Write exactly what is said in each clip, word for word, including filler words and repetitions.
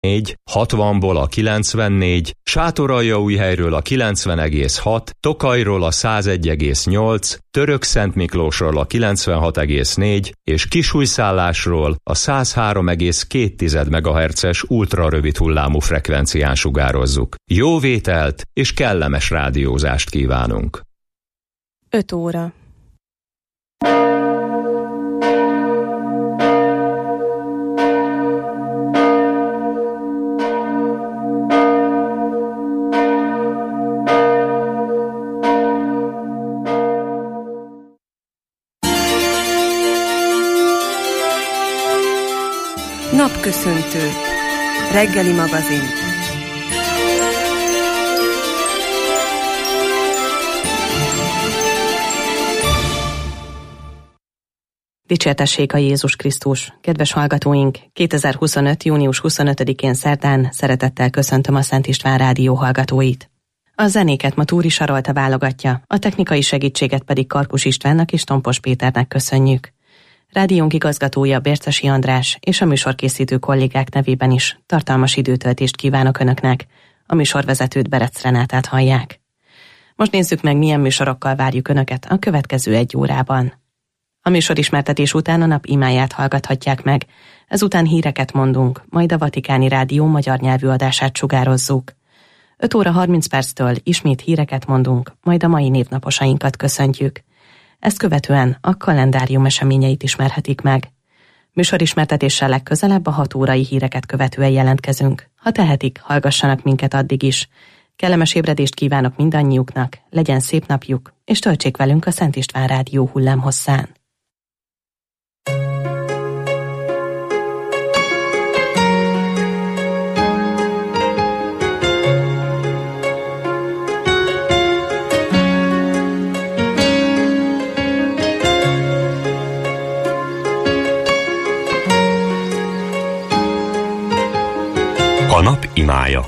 négy, hatvanból a kilencvennégy, Sátoraljaújhelyről a kilencven egész hat, Tokajról a száz egy egész nyolc, Törökszentmiklósról a kilencvenhat egész négy és Kisújszállásról a száz három egész két megahertzes ultrarövid hullámú frekvencián sugározzuk. Jó vételt és kellemes rádiózást kívánunk! öt óra. Napköszöntő. Reggeli magazin. Dicsértessék a Jézus Krisztus! Kedves hallgatóink, kétezer-huszonöt. június huszonötödikén szerdán szeretettel köszöntöm a Szent István Rádió hallgatóit. A zenéket ma Túri Sarolta válogatja, a technikai segítséget pedig Karkus Istvánnak és Tompos Péternek köszönjük. Rádiónk igazgatója Bércesi András és a műsorkészítő kollégák nevében is tartalmas időtöltést kívánok Önöknek. A műsorvezetőt, Berec Renátát hallják. Most nézzük meg, milyen műsorokkal várjuk Önöket a következő egy órában. A műsorismertetés után a nap imáját hallgathatják meg, ezután híreket mondunk, majd a Vatikáni Rádió magyar nyelvű adását sugározzuk. öt óra harminc perctől ismét híreket mondunk, majd a mai névnaposainkat köszöntjük. Ezt követően a kalendárium eseményeit ismerhetik meg. Műsorismertetéssel legközelebb a hat órai híreket követően jelentkezünk. Ha tehetik, hallgassanak minket addig is. Kellemes ébredést kívánok mindannyiuknak, legyen szép napjuk, és töltsék velünk a Szent István Rádió hullámhosszán. A nap imája.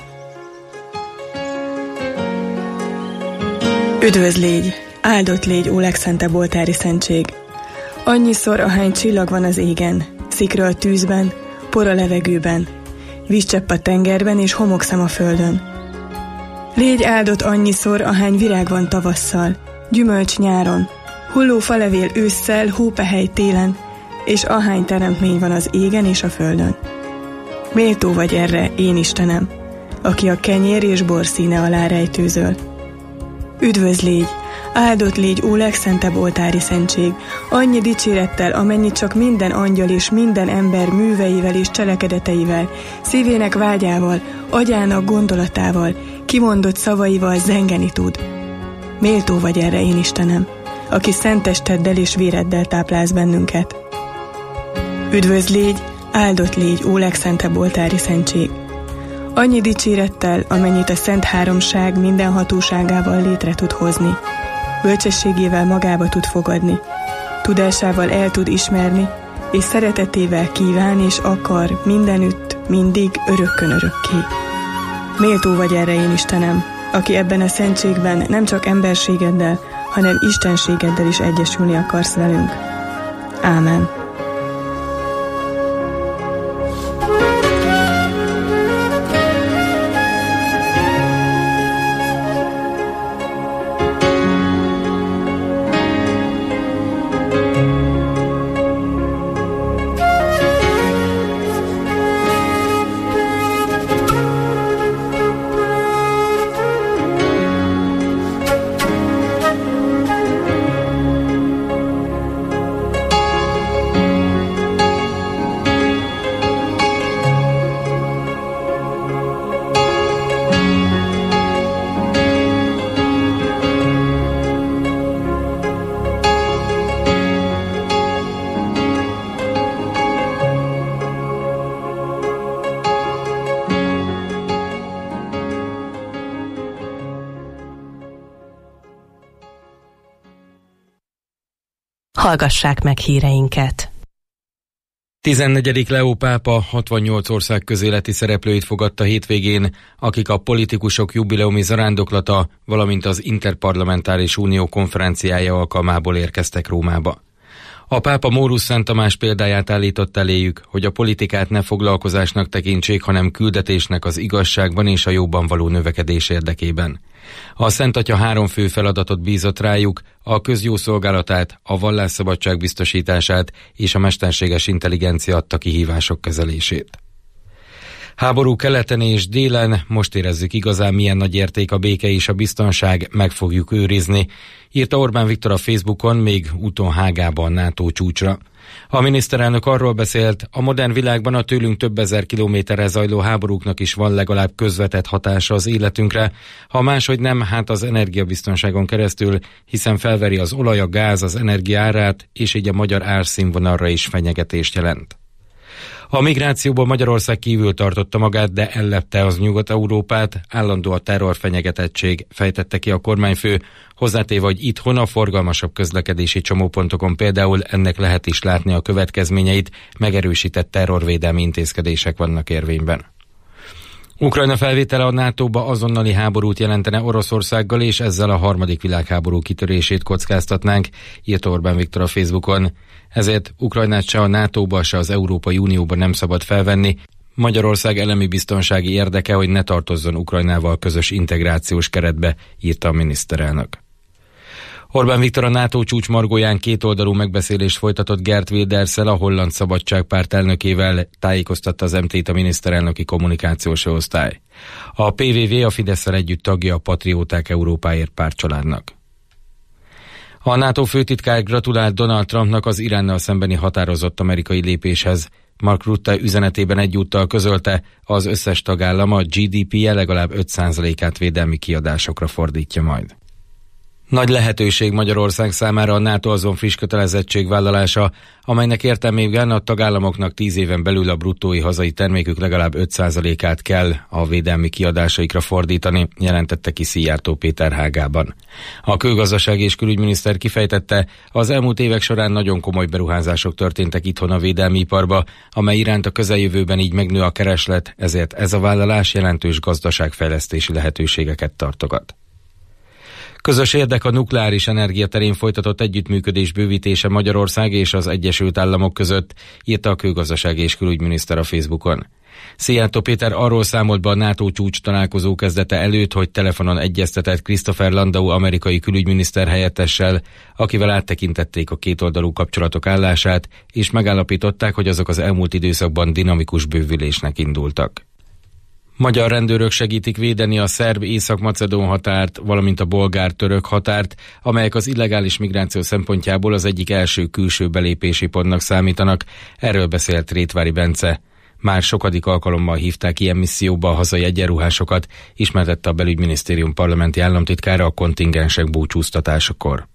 Üdvözl légy, áldott légy, ó legszentebb oltári szentség! Annyiszor, ahány csillag van az égen, szikra a tűzben, por a levegőben, vízcsepp a tengerben és homokszem a földön. Légy áldott annyiszor, ahány virág van tavasszal, gyümölcs nyáron, hulló falevél ősszel, hópehely télen, és ahány teremtmény van az égen és a földön. Méltó vagy erre, én Istenem, aki a kenyér és bor színe alá rejtőzöl. Üdvözl légy, áldott légy, ó legszentebb oltári szentség, annyi dicsérettel, amennyit csak minden angyal és minden ember műveivel és cselekedeteivel, szívének vágyával, agyának gondolatával, kimondott szavaival zengeni tud. Méltó vagy erre, én Istenem, aki szent testeddel és véreddel táplálsz bennünket. Üdvözl légy, áldott légy, ó legszentebb oltári szentség! Annyi dicsérettel, amennyit a Szent Háromság minden hatóságával létre tud hozni, bölcsességével magába tud fogadni, tudásával el tud ismerni, és szeretetével kíván és akar mindenütt, mindig, örökkön örökké. Méltó vagy erre, én Istenem, aki ebben a szentségben nem csak emberségeddel, hanem istenségeddel is egyesülni akarsz velünk. Ámen. Hallgassák meg híreinket. tizennegyedik Leó pápa hatvannyolc ország közéleti szereplőit fogadta hétvégén, akik a politikusok jubileumi zarándoklata, valamint az Interparlamentáris Unió konferenciája alkalmából érkeztek Rómába. A pápa Mórusz Szent Tamás példáját állított eléjük, hogy a politikát ne foglalkozásnak tekintsék, hanem küldetésnek az igazságban és a jóban való növekedés érdekében. A Szent Atya három fő feladatot bízott rájuk, a közjó szolgálatát, a vallásszabadság biztosítását és a mesterséges intelligencia adta kihívások kezelését. Háború keleten és délen, most érezzük igazán, milyen nagy érték a béke és a biztonság, meg fogjuk őrizni, írta Orbán Viktor a Facebookon még úton Hágában NATO csúcsra. A miniszterelnök arról beszélt, a modern világban a tőlünk több ezer kilométerre zajló háborúknak is van legalább közvetett hatása az életünkre, ha máshogy nem, hát az energiabiztonságon keresztül, hiszen felveri az olaj, a gáz, az energia árát, és így a magyar árszínvonalra is fenyegetést jelent. A migrációból Magyarország kívül tartotta magát, de ellepte az Nyugat-Európát, állandó a terrorfenyegetettség, fejtette ki a kormányfő, hozzátéve, hogy itthon a forgalmasabb közlekedési csomópontokon például ennek lehet is látni a következményeit, megerősített terrorvédelmi intézkedések vannak érvényben. Ukrajna felvétele a nátóba azonnali háborút jelentene Oroszországgal, és ezzel a harmadik világháború kitörését kockáztatnánk, írta Orbán Viktor a Facebookon. Ezért Ukrajnát se a nátóba, se az Európai Unióba nem szabad felvenni. Magyarország elemi biztonsági érdeke, hogy ne tartozzon Ukrajnával közös integrációs keretbe, írta a miniszterelnök. Orbán Viktor a NATO csúcs margóján kétoldalú megbeszélést folytatott Geert Wilderssel, a Holland Szabadságpárt elnökével, tájékoztatta az em té-t a miniszterelnöki kommunikációs osztály. A pé vé vé a Fidesszel együtt tagja a Patrióták Európáért pártcsaládnak. A NATO főtitkár gratulált Donald Trumpnak az Iránnal szembeni határozott amerikai lépéshez. Mark Rutte üzenetében egyúttal közölte, az összes tagállam a gé dé pé-je legalább öt százalékát védelmi kiadásokra fordítja majd. Nagy lehetőség Magyarország számára a NATO azon friss kötelezettségvállalása, amelynek értelmében a tagállamoknak tíz éven belül a bruttói hazai termékük legalább öt százalékát kell a védelmi kiadásaikra fordítani, jelentette ki Szijjártó Péter Hágában. A külgazdaság és külügyminiszter kifejtette, az elmúlt évek során nagyon komoly beruházások történtek itthon a védelmi iparba, amely iránt a közeljövőben így megnő a kereslet, ezért ez a vállalás jelentős gazdaságfejlesztési lehetőségeket tartogat. Közös érdek a nukleáris energia terén folytatott együttműködés bővítése Magyarország és az Egyesült Államok között, írta a külgazdasági és külügyminiszter a Facebookon. Szijjártó Péter arról számolt be a NATO csúcs találkozó kezdete előtt, hogy telefonon egyeztetett Christopher Landau amerikai külügyminiszter helyettessel, akivel áttekintették a kétoldalú kapcsolatok állását, és megállapították, hogy azok az elmúlt időszakban dinamikus bővülésnek indultak. Magyar rendőrök segítik védeni a szerb-észak-macedón határt, valamint a bolgár-török határt, amelyek az illegális migráció szempontjából az egyik első külső belépési pontnak számítanak, erről beszélt Rétvári Bence. Már sokadik alkalommal hívták ilyen misszióba a hazai egyenruhásokat, ismertette a Belügyminisztérium parlamenti államtitkára a kontingensek búcsúztatásakor.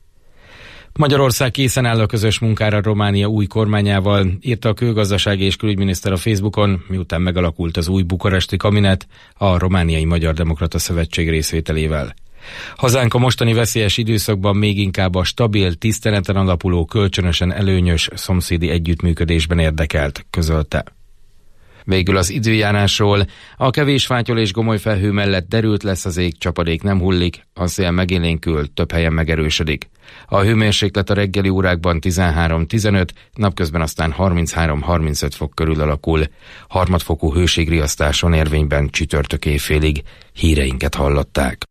Magyarország készen áll a közös munkára Románia új kormányával, írta a külgazdasági és külügyminiszter a Facebookon, miután megalakult az új bukaresti kabinet a Romániai Magyar Demokrata Szövetség részvételével. Hazánk a mostani veszélyes időszakban még inkább a stabil, tiszteleten alapuló, kölcsönösen előnyös szomszédi együttműködésben érdekelt, közölte. Végül az időjárásról. A kevés fátyol és gomoly felhő mellett derült lesz az ég, csapadék nem hullik, a szél megélénkül, több helyen megerősödik. A hőmérséklet a reggeli órákban tizenhárom-tizenöt, napközben aztán harminchárom-harmincöt fok körül alakul. Harmadfokú hőségriasztáson érvényben csütörtök éjfélig. Híreinket hallották.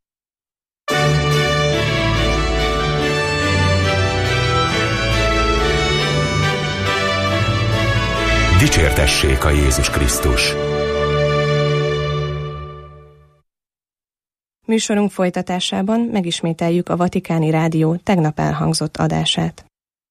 Dicsértessék a Jézus Krisztus! Műsorunk folytatásában megismételjük a Vatikáni Rádió tegnap elhangzott adását.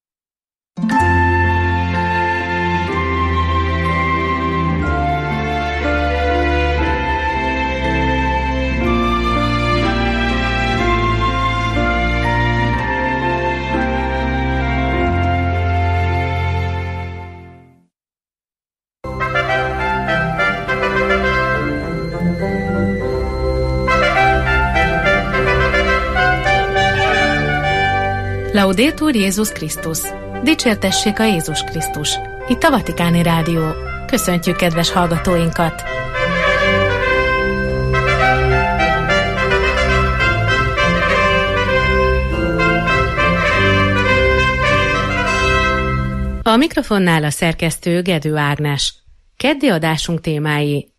Laudetur Jézus Krisztus! Dicsértessék a Jézus Krisztus! Itt a Vatikáni Rádió. Köszöntjük kedves hallgatóinkat! A mikrofonnál a szerkesztő Gedő Ágnes. Keddi adásunk témái: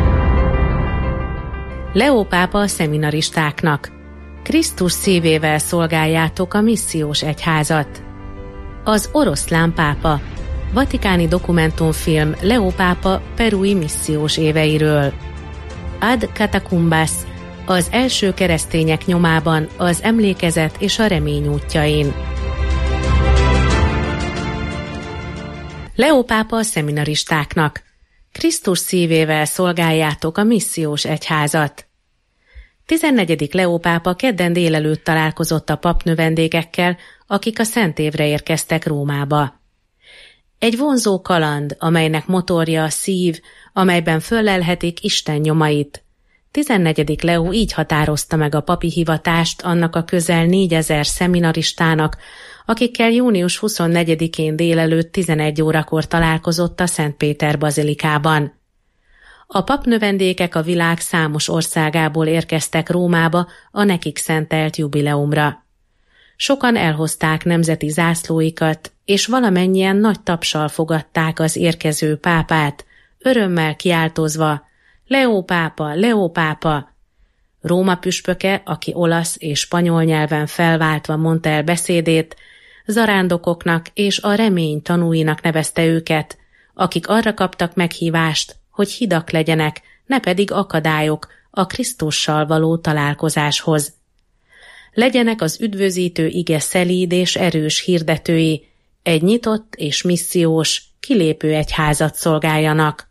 Leó pápa a szeminaristáknak. Krisztus szívével szolgáljátok a missziós egyházat. Az oroszlán pápa. Vatikáni dokumentumfilm Leó pápa perui missziós éveiről. Ad Catacumbas. Az első keresztények nyomában, az emlékezet és a remény útjain. Leó pápa a szeminaristáknak. Krisztus szívével szolgáljátok a missziós egyházat. tizennegyedik Leó pápa kedden délelőtt találkozott a papnövendékekkel, akik a Szentévre érkeztek Rómába. Egy vonzó kaland, amelynek motorja a szív, amelyben föllelhetik Isten nyomait. tizennegyedik Leó így határozta meg a papi hivatást annak a közel négyezer szeminaristának, akikkel június huszonnegyedikén délelőtt tizenegy órakor találkozott a Szent Péter bazilikában. A papnövendékek a világ számos országából érkeztek Rómába a nekik szentelt jubileumra. Sokan elhozták nemzeti zászlóikat, és valamennyien nagy tapssal fogadták az érkező pápát, örömmel kiáltozva: Leó pápa, Leó pápa! Róma püspöke, aki olasz és spanyol nyelven felváltva mondta el beszédét, zarándokoknak és a remény tanúinak nevezte őket, akik arra kaptak meghívást, hogy hidak legyenek, ne pedig akadályok a Krisztussal való találkozáshoz. Legyenek az üdvözítő ige szelíd és erős hirdetői, egy nyitott és missziós, kilépő egyházat szolgáljanak.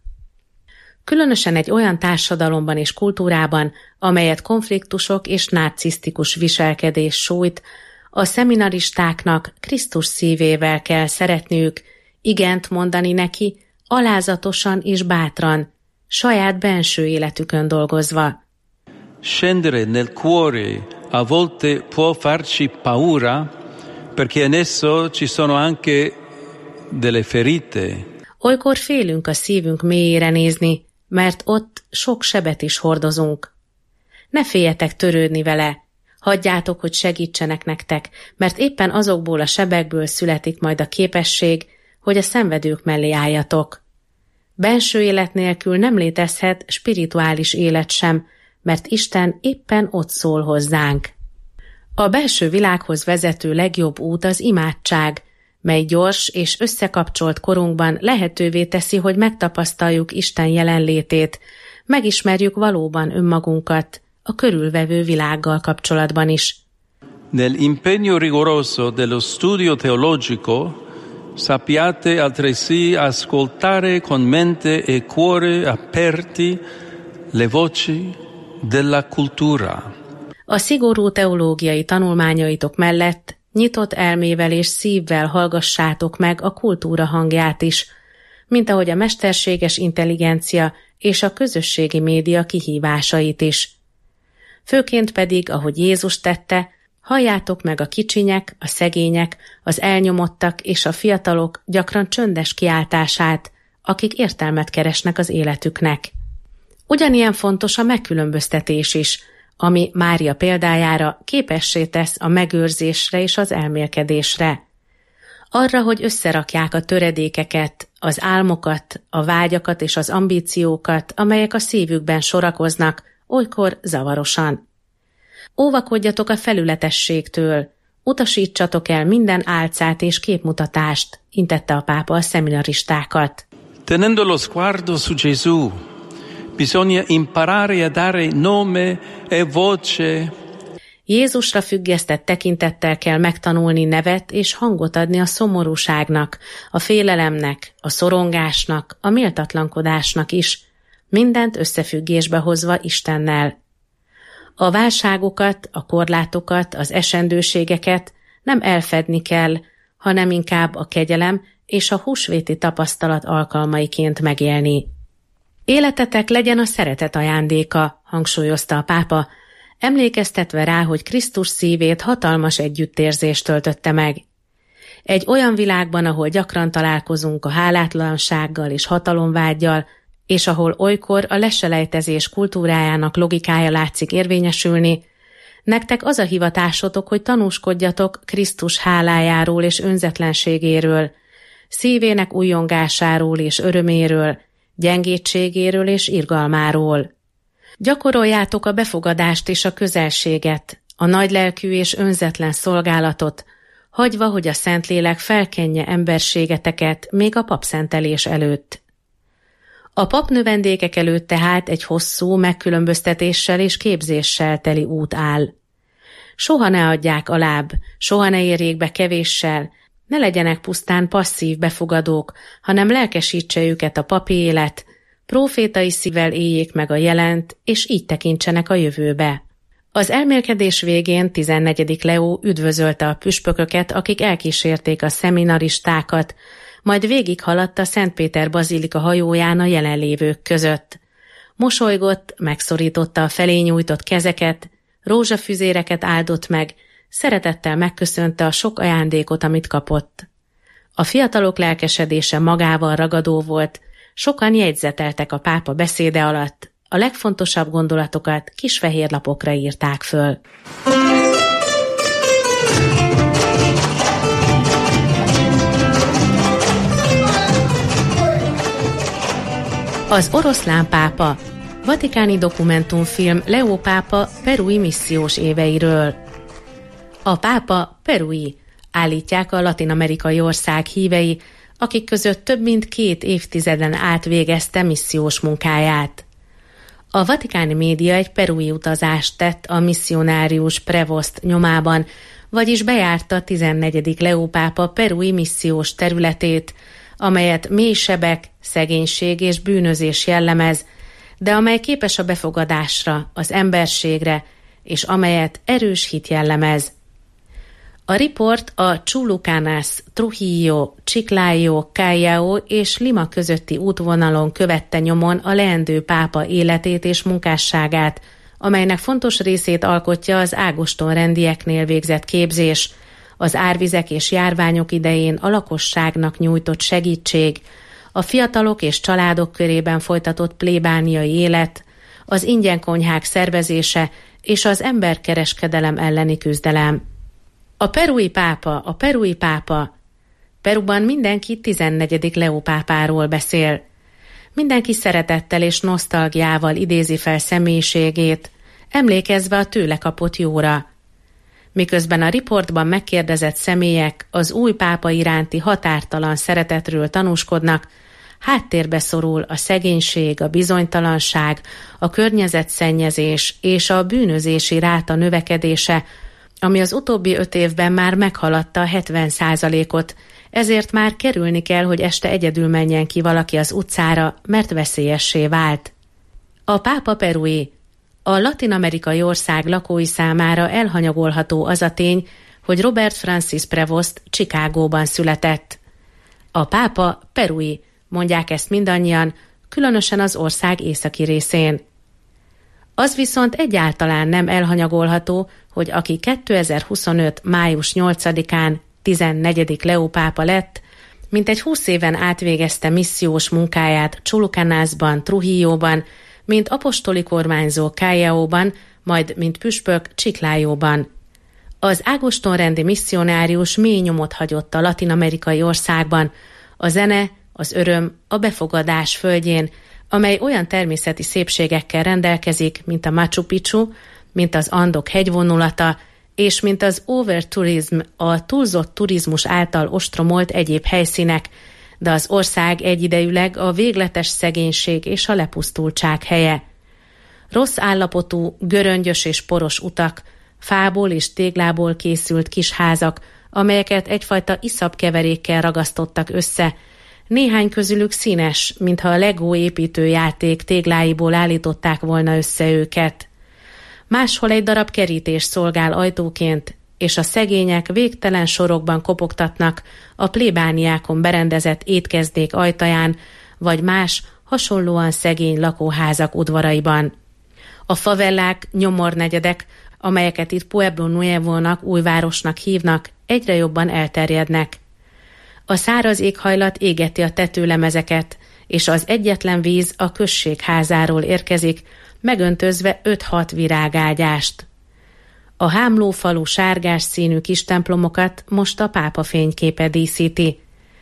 Különösen egy olyan társadalomban és kultúrában, amelyet konfliktusok és narcisztikus viselkedés sújt, a szeminaristáknak Krisztus szívével kell szeretniük, igent mondani neki, alázatosan és bátran, saját benső életükön dolgozva. Scendere nel cuore a volte può farci paura, perché in esso ci sono anche delle ferite. Olykor félünk a szívünk mélyére nézni, mert ott sok sebet is hordozunk. Ne féljetek törődni vele, hagyjátok, hogy segítsenek nektek, mert éppen azokból a sebekből születik majd a képesség, hogy a szenvedők mellé álljatok. Benső élet nélkül nem létezhet spirituális élet sem, mert Isten éppen ott szól hozzánk. A belső világhoz vezető legjobb út az imádság, mely gyors és összekapcsolt korunkban lehetővé teszi, hogy megtapasztaljuk Isten jelenlétét, megismerjük valóban önmagunkat, a körülvevő világgal kapcsolatban is. Nell'impegno rigoroso dello studio teologico sappiate altresì ascoltare con mente e cuore aperti le voci della cultura. A szigorú teológiai tanulmányaitok mellett nyitott elmével és szívvel hallgassátok meg a kultúra hangját is, mint ahogy a mesterséges intelligencia és a közösségi média kihívásait is. Főként pedig, ahogy Jézus tette, halljátok meg a kicsinyek, a szegények, az elnyomottak és a fiatalok gyakran csöndes kiáltását, akik értelmet keresnek az életüknek. Ugyanilyen fontos a megkülönböztetés is, ami Mária példájára képessé tesz a megőrzésre és az elmélkedésre. Arra, hogy összerakják a töredékeket, az álmokat, a vágyakat és az ambíciókat, amelyek a szívükben sorakoznak, olykor zavarosan. Óvakodjatok a felületességtől, utasítsatok el minden álcát és képmutatást, intette a pápa a szeminaristákat. Tenendo lo sguardo su Gesù, bisogna imparare a dare nome e voce. Jézusra függesztett tekintettel kell megtanulni nevet és hangot adni a szomorúságnak, a félelemnek, a szorongásnak, a méltatlankodásnak is, mindent összefüggésbe hozva Istennel. A válságokat, a korlátokat, az esendőségeket nem elfedni kell, hanem inkább a kegyelem és a húsvéti tapasztalat alkalmaiként megélni. Életetek legyen a szeretet ajándéka, hangsúlyozta a pápa, emlékeztetve rá, hogy Krisztus szívét hatalmas együttérzést töltötte meg. Egy olyan világban, ahol gyakran találkozunk a hálátlansággal és hatalomvággyal, és ahol olykor a leselejtezés kultúrájának logikája látszik érvényesülni, nektek az a hivatásotok, hogy tanúskodjatok Krisztus hálájáról és önzetlenségéről, szívének újjongásáról és öröméről, gyengétségéről és irgalmáról. Gyakoroljátok a befogadást és a közelséget, a nagylelkű és önzetlen szolgálatot, hagyva, hogy a Szentlélek felkenje emberségeteket még a papszentelés előtt. A papnövendékek előtt tehát egy hosszú megkülönböztetéssel és képzéssel teli út áll. Soha ne adják alább, soha ne érjék be kevéssel, ne legyenek pusztán passzív befogadók, hanem lelkesítse őket a papi élet, prófétai szívvel éljék meg a jelent, és így tekintsenek a jövőbe. Az elmélkedés végén tizennegyedik Leó üdvözölte a püspököket, akik elkísérték a szeminaristákat, majd végighaladt a Szent Péter bazilika hajóján a jelenlévők között. Mosolygott, megszorította a felé nyújtott kezeket, rózsafüzéreket áldott meg, szeretettel megköszönte a sok ajándékot, amit kapott. A fiatalok lelkesedése magával ragadó volt, sokan jegyzeteltek a pápa beszéde alatt, a legfontosabb gondolatokat kis fehér lapokra írták föl. Az oroszlán pápa, vatikáni dokumentumfilm Leó pápa perui missziós éveiről. A pápa perui, állítják a latin-amerikai ország hívei, akik között több mint két évtizeden át végezte missziós munkáját. A vatikáni média egy perui utazást tett a missionárius Prevost nyomában, vagyis bejárta tizennegyedik Leó pápa perui missziós területét, amelyet mélysebek, szegénység és bűnözés jellemez, de amely képes a befogadásra, az emberségre, és amelyet erős hit jellemez. A riport a Chulucanas, Trujillo, Chiclayo, Callao és Lima közötti útvonalon követte nyomon a leendő pápa életét és munkásságát, amelynek fontos részét alkotja az ágostonrendieknél végzett képzés, az árvizek és járványok idején a lakosságnak nyújtott segítség, a fiatalok és családok körében folytatott plébániai élet, az ingyenkonyhák szervezése és az emberkereskedelem elleni küzdelem. A perui pápa, a perui pápa. Peruban mindenki tizennegyedik Leó pápáról beszél. Mindenki szeretettel és nosztalgiával idézi fel személyiségét, emlékezve a tőle kapott jóra. Miközben a riportban megkérdezett személyek az új pápa iránti határtalan szeretetről tanúskodnak, háttérbe szorul a szegénység, a bizonytalanság, a környezetszennyezés és a bűnözési ráta növekedése, ami az utóbbi öt évben már meghaladta a hetven százalékot, ezért már kerülni kell, hogy este egyedül menjen ki valaki az utcára, mert veszélyessé vált. A pápa perui. A latin-amerikai ország lakói számára elhanyagolható az a tény, hogy Robert Francis Prevost Chicagóban született. A pápa perui, mondják ezt mindannyian, különösen az ország északi részén. Az viszont egyáltalán nem elhanyagolható, hogy aki kétezer-huszonöt. május nyolcadikán tizennegyedik Leó pápa lett, mintegy húsz éven átvégezte missziós munkáját Chulucanasban, Trujillóban, mint apostoli kormányzó Callaóban, majd mint püspök Chiclayóban. Az ágostonrendi misszionárius mély nyomot hagyott a latin-amerikai országban, a zene, az öröm, a befogadás földjén, amely olyan természeti szépségekkel rendelkezik, mint a Machu Picchu, mint az Andok hegyvonulata, és mint az overtourism, a túlzott turizmus által ostromolt egyéb helyszínek, de az ország egyidejűleg a végletes szegénység és a lepusztultság helye. Rossz állapotú, göröngyös és poros utak, fából és téglából készült kis házak, amelyeket egyfajta iszapkeverékkel ragasztottak össze, néhány közülük színes, mintha a Lego építőjáték tégláiból állították volna össze őket. Máshol egy darab kerítés szolgál ajtóként, és a szegények végtelen sorokban kopogtatnak a plébániákon berendezett étkezdék ajtaján, vagy más, hasonlóan szegény lakóházak udvaraiban. A favellák, nyomornegyedek, amelyeket itt Pueblo Nuevo-nak, újvárosnak hívnak, egyre jobban elterjednek. A száraz éghajlat égeti a tetőlemezeket, és az egyetlen víz a község házáról érkezik, megöntözve öt-hat virágágyást. A hámlófalu sárgás színű kis templomokat most a pápa fényképe díszíti.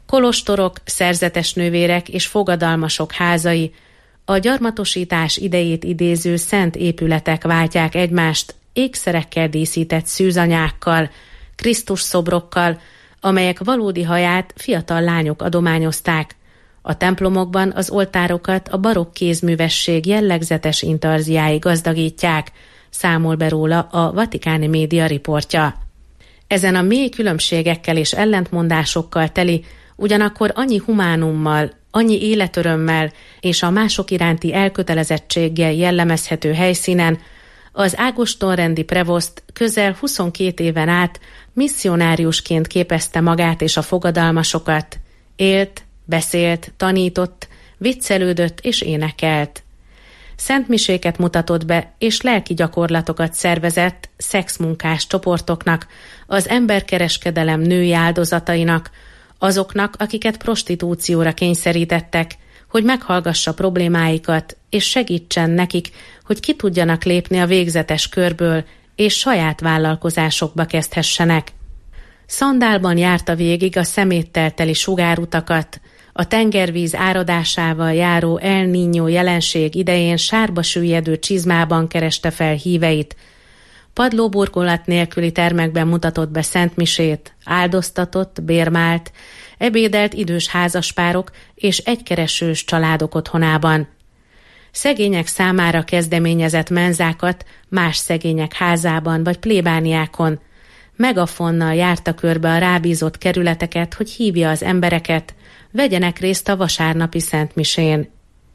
Kolostorok, szerzetes nővérek és fogadalmasok házai, a gyarmatosítás idejét idéző szent épületek váltják egymást ékszerekkel díszített szűzanyákkal, Krisztus szobrokkal, amelyek valódi haját fiatal lányok adományozták. A templomokban az oltárokat a barokk kézművesség jellegzetes intarziái gazdagítják, számol be róla a Vatikáni Média riportja. Ezen a mély különbségekkel és ellentmondásokkal teli, ugyanakkor annyi humánummal, annyi életörömmel és a mások iránti elkötelezettséggel jellemezhető helyszínen az ágostonrendi prevoszt közel huszonkét éven át misszionáriusként képezte magát és a fogadalmasokat. Élt, beszélt, tanított, viccelődött és énekelt. Szentmiséket mutatott be, és lelki gyakorlatokat szervezett szexmunkás csoportoknak, az emberkereskedelem női áldozatainak, azoknak, akiket prostitúcióra kényszerítettek, hogy meghallgassa problémáikat, és segítsen nekik, hogy ki tudjanak lépni a végzetes körből, és saját vállalkozásokba kezdhessenek. Szandálban járta végig a szeméttel teli sugárutakat, a tengervíz áradásával járó El Niño jelenség idején sárba süllyedő csizmában kereste fel híveit, padlóburkolat nélküli termekben mutatott be szentmisét, áldoztatott, bérmált, ebédelt idős házaspárok és egykeresős családok otthonában. Szegények számára kezdeményezett menzákat más szegények házában vagy plébániákon. Megafonnal járta körbe a rábízott kerületeket, hogy hívja az embereket, vegyenek részt a vasárnapi szentmisén.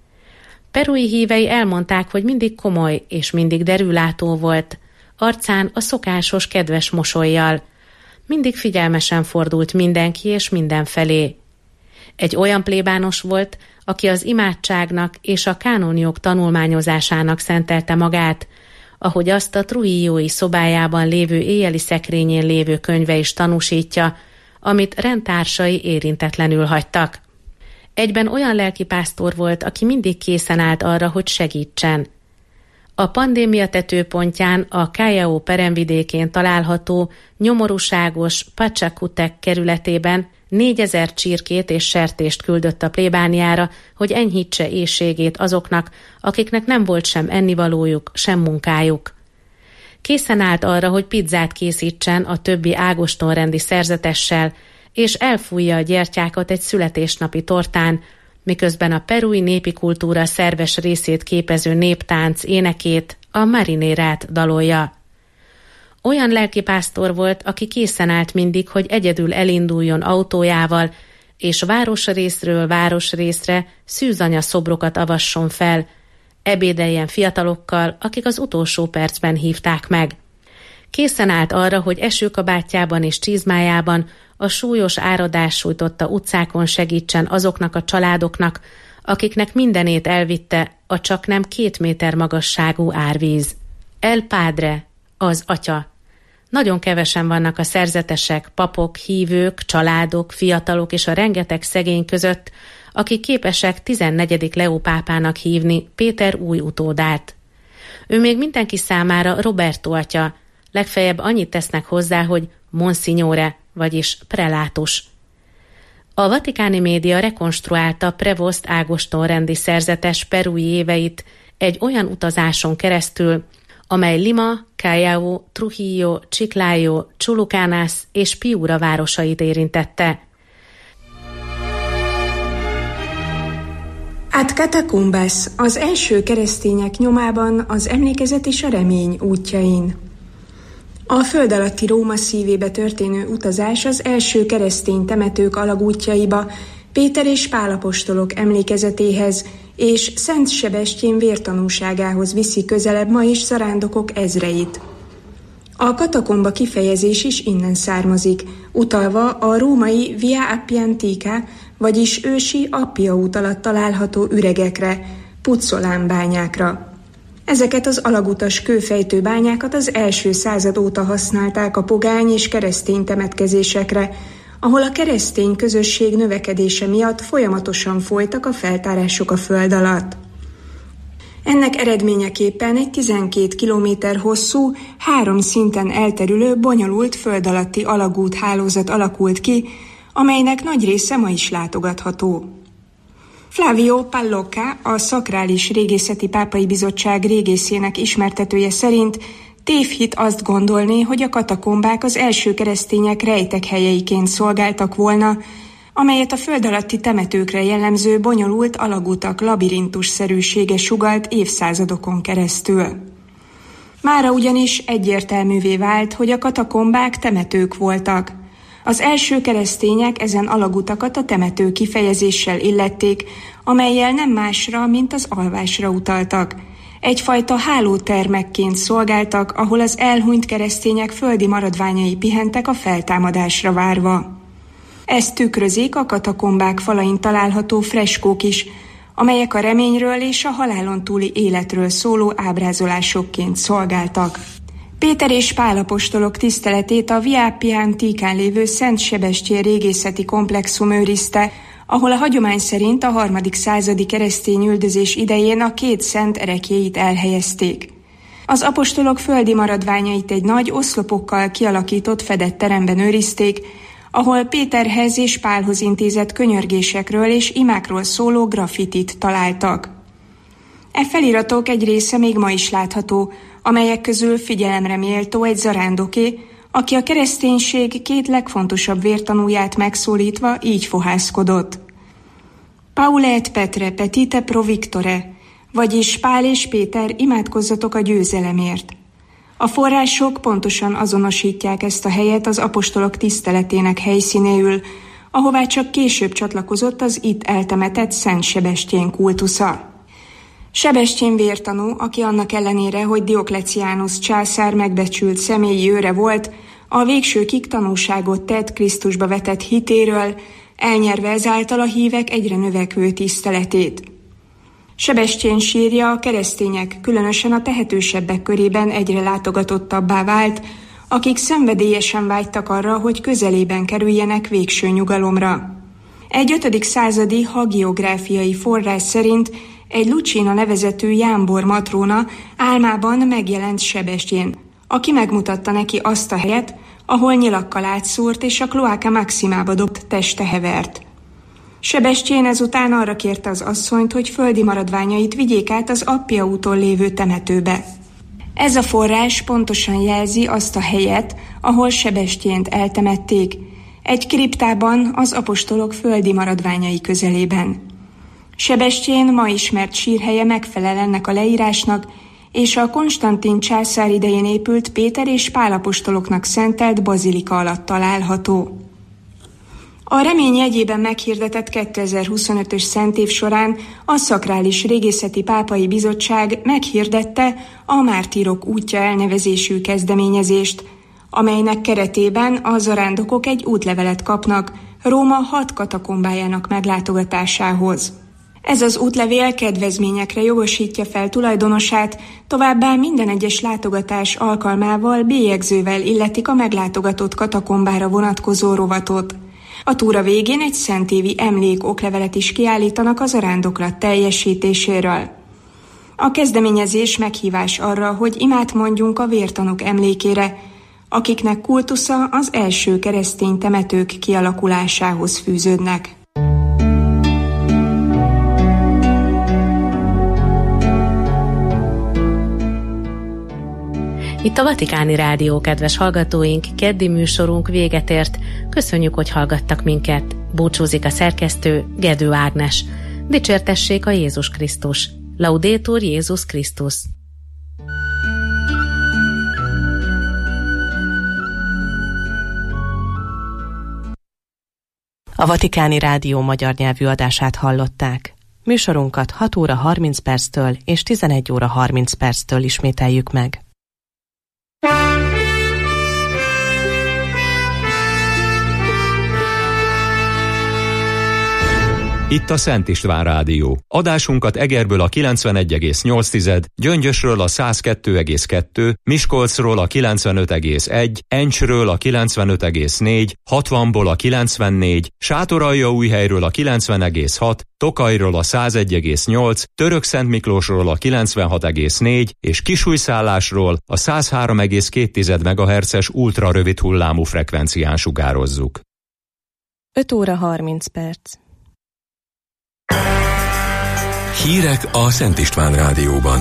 Perui hívei elmondták, hogy mindig komoly és mindig derűlátó volt, arcán a szokásos kedves mosollyal. Mindig figyelmesen fordult mindenki és mindenfelé. Egy olyan plébános volt, aki az imádságnak és a kánonjog tanulmányozásának szentelte magát, ahogy azt a Trujillói szobájában lévő éjjeli szekrényén lévő könyve is tanúsítja, amit rendtársai érintetlenül hagytak. Egyben olyan lelkipásztor volt, aki mindig készen állt arra, hogy segítsen. A pandémia tetőpontján, a Callao peremvidékén található nyomorúságos Pachacutec kerületében négyezer csirkét és sertést küldött a plébániára, hogy enyhítse éhségét azoknak, akiknek nem volt sem ennivalójuk, sem munkájuk. Készen állt arra, hogy pizzát készítsen a többi ágostonrendi szerzetessel, és elfújja a gyertyákat egy születésnapi tortán, miközben a perui népi kultúra szerves részét képező néptánc énekét, a marinérát dalolja. Olyan lelkipásztor volt, aki készen állt mindig, hogy egyedül elinduljon autójával, és városrészről városrészre szűzanya szobrokat avasson fel, ebédeljen fiatalokkal, akik az utolsó percben hívták meg. Készen állt arra, hogy esőkabátjában és csizmájában a súlyos áradás sújtotta utcákon segítsen azoknak a családoknak, akiknek mindenét elvitte a csaknem két méter magasságú árvíz. El Padre, az Atya. Nagyon kevesen vannak a szerzetesek, papok, hívők, családok, fiatalok és a rengeteg szegény között, akik képesek tizennegyedik Leó pápának hívni Péter új utódát. Ő még mindenki számára Roberto atya, legfeljebb annyit tesznek hozzá, hogy Monsignore, vagyis prelátus. A Vatikáni Média rekonstruálta Prevost ágostonrendi szerzetes perui éveit egy olyan utazáson keresztül, amely Lima, Callao, Trujillo, Chiclayo, Chulucanas és Piura városait érintette. Át Catacumbas, az első keresztények nyomában az emlékezet és a remény útjain. A föld alatti Róma szívébe történő utazás az első keresztény temetők alagútjaiba, Péter és Pál apostolok emlékezetéhez és Szent Sebestyén vértanúságához viszi közelebb ma is zarándokok ezreit. A katakomba kifejezés is innen származik, utalva a római Via Appia Antica, vagyis ősi Appia út alatt található üregekre, puzzolán bányákra. Ezeket az alagutas kőfejtő bányákat az első század óta használták a pogány és keresztény temetkezésekre, ahol a keresztény közösség növekedése miatt folyamatosan folytak a feltárások a föld alatt. Ennek eredményeképpen egy tizenkét kilométer hosszú, három szinten elterülő, bonyolult föld alatti alagút hálózat alakult ki, amelynek nagy része ma is látogatható. Flavio Pallocca, a Szakrális Régészeti Pápai Bizottság régészének ismertetője szerint tévhit azt gondolni, hogy a katakombák az első keresztények rejtekhelyeiként szolgáltak volna, amelyet a föld alatti temetőkre jellemző bonyolult alagutak labirintusszerűsége sugalt évszázadokon keresztül. Mára ugyanis egyértelművé vált, hogy a katakombák temetők voltak. Az első keresztények ezen alagutakat a temető kifejezéssel illették, amellyel nem másra, mint az alvásra utaltak. Egyfajta hálótermekként szolgáltak, ahol az elhunyt keresztények földi maradványai pihentek a feltámadásra várva. Ezt tükrözik a katakombák falain található freskók is, amelyek a reményről és a halálon túli életről szóló ábrázolásokként szolgáltak. Péter és Pál apostolok tiszteletét a Via Appia Anticán lévő Szent Sebestyén régészeti komplexum őrizte, ahol a hagyomány szerint a harmadik századi keresztény üldözés idején a két szent ereklyéit elhelyezték. Az apostolok földi maradványait egy nagy oszlopokkal kialakított fedett teremben őrizték, ahol Péterhez és Pálhoz intézett könyörgésekről és imákról szóló graffitit találtak. E feliratok egy része még ma is látható, amelyek közül figyelemre méltó egy zarándoké, aki a kereszténység két legfontosabb vértanúját megszólítva így fohászkodott. Paule et Petre petite pro victore, vagyis Pál és Péter, imádkozzatok a győzelemért. A források pontosan azonosítják ezt a helyet az apostolok tiszteletének helyszínéül, ahová csak később csatlakozott az itt eltemetett Szent Sebestyén kultusza. Sebestyén vértanú, aki annak ellenére, hogy Diokleciánus császár megbecsült személyi őre volt, a végsőkig tanúságot tett Krisztusba vetett hitéről, elnyerve ezáltal a hívek egyre növekvő tiszteletét. Sebestyén sírja a keresztények, különösen a tehetősebbek körében egyre látogatottabbá vált, akik szenvedélyesen vágytak arra, hogy közelében kerüljenek végső nyugalomra. Egy ötödik századi hagiográfiai forrás szerint egy Lucina nevezetű jámbor matróna álmában megjelent Sebestyén, aki megmutatta neki azt a helyet, ahol nyilakkal átszúrt és a Cloaca Maximába dobt teste hevert. Sebestyén ezután arra kérte az asszonyt, hogy földi maradványait vigyék át az Appia úton lévő temetőbe. Ez a forrás pontosan jelzi azt a helyet, ahol Sebestyént eltemették, egy kriptában az apostolok földi maradványai közelében. Sebestyén ma ismert sírhelye megfelel ennek a leírásnak, és a Konstantin császár idején épült Péter és Pál apostoloknak szentelt bazilika alatt található. A remény jegyében meghirdetett kétezer-huszonötös szentév során a Szakrális Régészeti Pápai Bizottság meghirdette a Mártírok útja elnevezésű kezdeményezést, amelynek keretében a zarándokok egy útlevelet kapnak Róma hat katakombájának meglátogatásához. Ez az útlevél kedvezményekre jogosítja fel tulajdonosát, továbbá minden egyes látogatás alkalmával bélyegzővel illetik a meglátogatott katakombára vonatkozó rovatot. A túra végén egy szentévi emlék oklevelet is kiállítanak a zarándoklat teljesítéséről. A kezdeményezés meghívás arra, hogy imát mondjunk a vértanúk emlékére, akiknek kultusza az első keresztény temetők kialakulásához fűződnek. Itt a Vatikáni Rádió, kedves hallgatóink, keddi műsorunk véget ért. Köszönjük, hogy hallgattak minket. Búcsúzik a szerkesztő, Gedő Ágnes. Dicsértessék a Jézus Krisztus. Laudetur Jézus Krisztus. A Vatikáni Rádió magyar nyelvű adását hallották. Műsorunkat hat óra harminc perctől és tizenegy óra harminc perctől ismételjük meg. Itt a Szent István Rádió. Adásunkat Egerből a kilencvenegy egész nyolc, Gyöngyösről a száz kettő egész kettő, Miskolcról a kilencvenöt egész egy, Encsről a kilencvenöt egész négy, hatvanból a kilencvennégy, Sátoraljaújhelyről a kilencven egész hat, Tokajról a száz egy egész nyolc, Törökszentmiklósról a kilencvenhat egész négy és Kisújszállásról a száz három egész két megahertzes ultrarövid hullámú frekvencián sugározzuk. öt óra harminc perc. Hírek a Szent István Rádióban.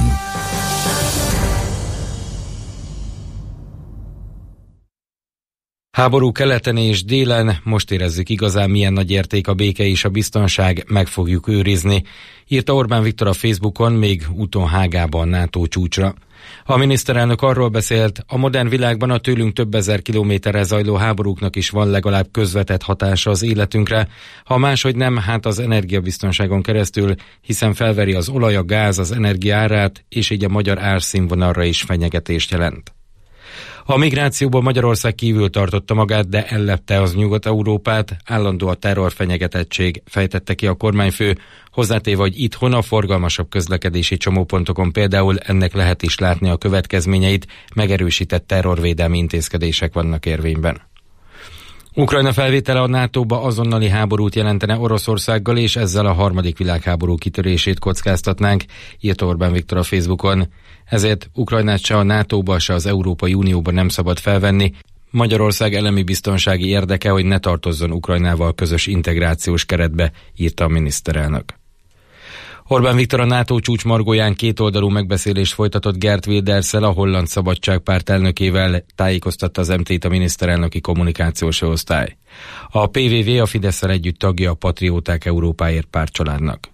Háború keleten és délen, most érezzük igazán, milyen nagy érték a béke és a biztonság, meg fogjuk őrizni, írta Orbán Viktor a Facebookon, még úton Hágába a NATO csúcsra. A miniszterelnök arról beszélt, a modern világban a tőlünk több ezer kilométerre zajló háborúknak is van legalább közvetett hatása az életünkre, ha máshogy nem, hát az energiabiztonságon keresztül, hiszen felveri az olaj, a gáz, az energia árát, és így a magyar árszínvonalra is fenyegetést jelent. A migrációból Magyarország kívül tartotta magát, de ellepte az Nyugat-Európát, állandó a terrorfenyegetettség, fejtette ki a kormányfő, hozzátéve, hogy itthon a forgalmasabb közlekedési csomópontokon például ennek lehet is látni a következményeit, megerősített terrorvédelmi intézkedések vannak érvényben. Ukrajna felvétele a nátóba azonnali háborút jelentene Oroszországgal, és ezzel a harmadik világháború kitörését kockáztatnánk, írta Orbán Viktor a Facebookon. Ezért Ukrajnát se a nátóba, se az Európai Unióba nem szabad felvenni. Magyarország elemi biztonsági érdeke, hogy ne tartozzon Ukrajnával közös integrációs keretbe, írta a miniszterelnök. Orbán Viktor a NATO csúcs margóján kétoldalú megbeszélést folytatott Geert Wilderssel, a Holland Szabadságpárt elnökével, tájékoztatta az em té-t a miniszterelnöki kommunikációs osztály. A pé vé vé a Fidesszel együtt tagja a Patrióták Európáért pártcsaládnak.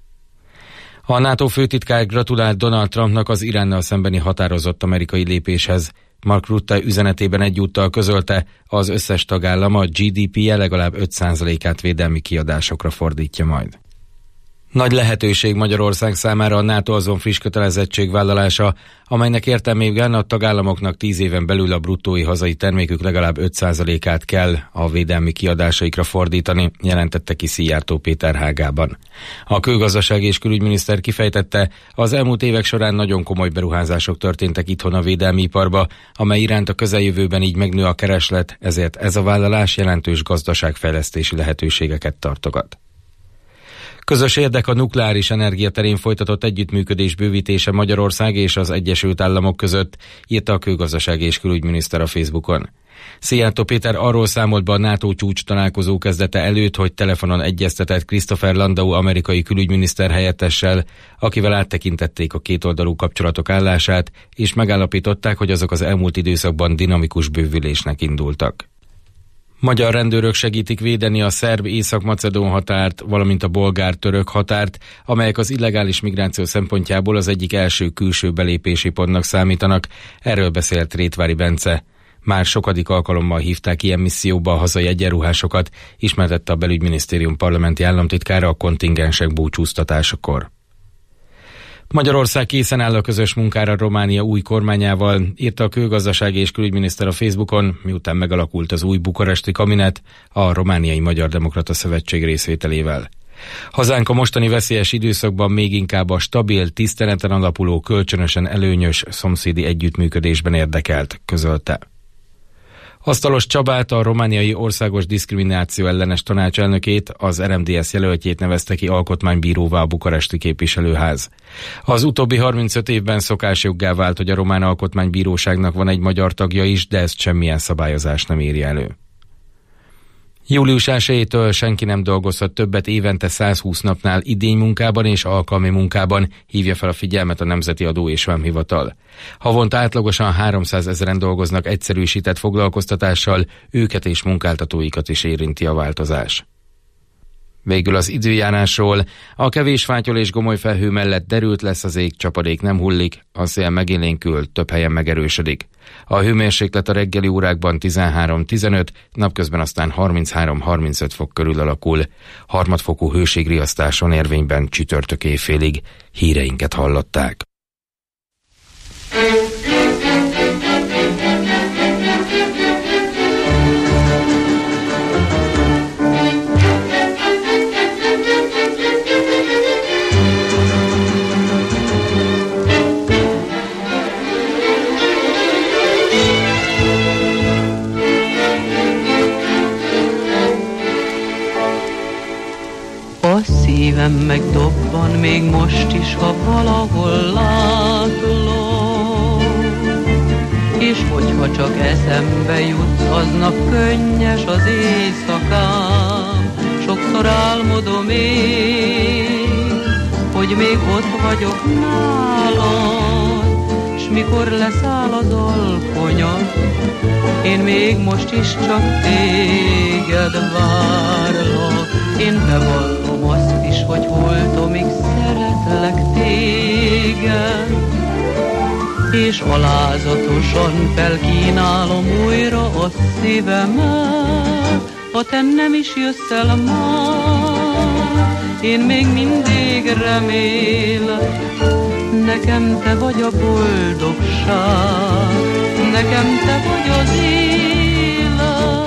A NATO főtitkár gratulált Donald Trumpnak az Iránnal szembeni határozott amerikai lépéshez. Mark Rutte üzenetében egyúttal közölte, az összes tagállam a gé dé pé-je legalább öt százalékát védelmi kiadásokra fordítja majd. Nagy lehetőség Magyarország számára a NATO azon friss kötelezettségvállalása, amelynek értelmében a tagállamoknak tíz éven belül a bruttói hazai termékük legalább öt százalékát kell a védelmi kiadásaikra fordítani, jelentette ki Szijjártó Péter Hágában. A külgazdasági és külügyminiszter kifejtette, az elmúlt évek során nagyon komoly beruházások történtek itthon a védelmi iparba, amely iránt a közeljövőben így megnő a kereslet, ezért ez a vállalás jelentős gazdaságfejlesztési lehetőségeket tartogat. Közös érdek a nukleáris energia terén folytatott együttműködés bővítése Magyarország és az Egyesült Államok között, írta a külgazdasági és külügyminiszter a Facebookon. Szijjártó Péter arról számolt be a NATO csúcs találkozó kezdete előtt, hogy telefonon egyeztetett Christopher Landau amerikai külügyminiszter helyettessel, akivel áttekintették a kétoldalú kapcsolatok állását, és megállapították, hogy azok az elmúlt időszakban dinamikus bővülésnek indultak. Magyar rendőrök segítik védeni a szerb-észak-macedón határt, valamint a bolgár-török határt, amelyek az illegális migráció szempontjából az egyik első külső belépési pontnak számítanak, erről beszélt Rétvári Bence. Már sokadik alkalommal hívták ilyen misszióba a hazai egyenruhásokat, ismertette a belügyminisztérium parlamenti államtitkára a kontingensek búcsúztatásakor. Magyarország készen áll a közös munkára Románia új kormányával, írta a külgazdasági és külügyminiszter a Facebookon, miután megalakult az új bukaresti kabinet a Romániai Magyar Demokrata Szövetség részvételével. Hazánk a mostani veszélyes időszakban még inkább a stabil, tiszteleten alapuló, kölcsönösen előnyös szomszédi együttműködésben érdekelt, közölte. Asztalos Csabát, a romániai országos diszkrimináció ellenes tanácselnökét, az er em dé es jelöltjét nevezte ki alkotmánybíróvá a bukaresti képviselőház. Az utóbbi harmincöt évben szokásjoggá vált, hogy a román alkotmánybíróságnak van egy magyar tagja is, de ezt semmilyen szabályozás nem írja elő. július elsejétől senki nem dolgozhat többet évente százhúsz napnál idénymunkában és alkalmi munkában, hívja fel a figyelmet a Nemzeti Adó és Vámhivatal. Havonta átlagosan háromszázezren dolgoznak egyszerűsített foglalkoztatással, őket és munkáltatóikat is érinti a változás. Végül az időjárásról. A kevés fátyol és gomoly felhő mellett derült lesz az ég, csapadék nem hullik, a szél megélénkül, több helyen megerősödik. A hőmérséklet a reggeli órákban tizenhárom-tizenöt, napközben aztán harminchárom-harmincöt fok körül alakul. Harmadfokú hőségriasztáson érvényben csütörtök éjfélig. Híreinket hallották. Szívem megdobban még most is, ha valahol látlak, és hogyha csak eszembe jutsz, aznap könnyes az éjszakám. sokszor álmodom én, hogy még ott vagyok nálad, s mikor leszáll az alkonyat, én még most is csak téged várlak. Én bevallom azt is, hogy holtomig szeretlek téged, és alázatosan felkínálom újra a szívemet. Ha te nem is jössz el már, én még mindig remélek, nekem te vagy a boldogság, nekem te vagy az élet.